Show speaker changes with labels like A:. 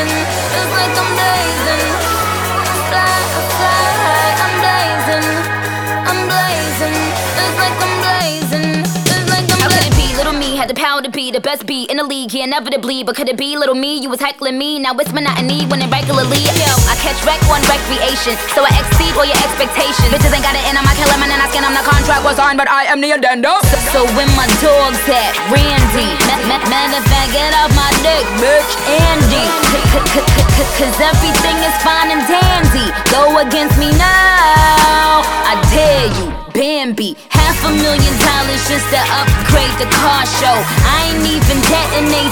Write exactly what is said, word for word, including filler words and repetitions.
A: blazing, it's like I'm blazing. Fly, fly, I'm blazing, I'm blazing, it's like I'm blazing, it's like I'm blazing. How could it be? Little me had the power to be the best beat in the league, yeah, inevitably. But could it be little me? You was heckling me, now it's monotony when it regularly. Yo, I catch wreck on recreation, so I exceed all your expectations. Bitches ain't got it in on my killer man, and I scan on the contract was signed, but I am the addendum. So, so when my dog's at Randy, matter of fact, get off my dick, bitch, Andy. Cause everything is fine and dandy. Go against me now, I dare you, Bambi. Half a million dollars just to upgrade the car show. I ain't even detonate